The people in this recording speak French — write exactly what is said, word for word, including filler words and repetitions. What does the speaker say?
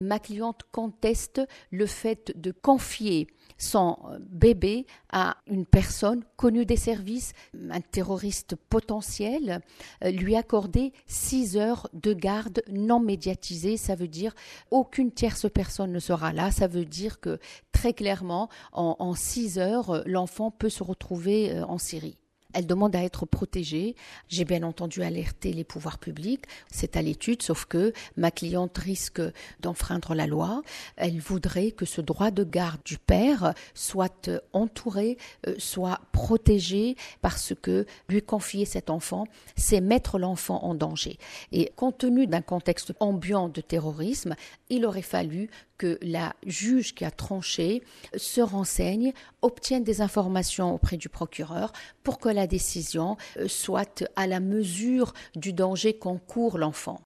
Ma cliente conteste le fait de confier son bébé à une personne connue des services, un terroriste potentiel, lui accorder six heures de garde non médiatisée. Ça veut dire aucune tierce personne ne sera là. Ça veut dire que très clairement, en, en six heures, l'enfant peut se retrouver en Syrie. Elle demande à être protégée. J'ai bien entendu alerté les pouvoirs publics. C'est à l'étude, sauf que ma cliente risque d'enfreindre la loi. Elle voudrait que ce droit de garde du père soit entouré, soit protégé, parce que lui confier cet enfant, c'est mettre l'enfant en danger. Et compte tenu d'un contexte ambiant de terrorisme, il aurait fallu que la juge qui a tranché se renseigne, obtienne des informations auprès du procureur pour que la décision soit à la mesure du danger qu'encourt l'enfant.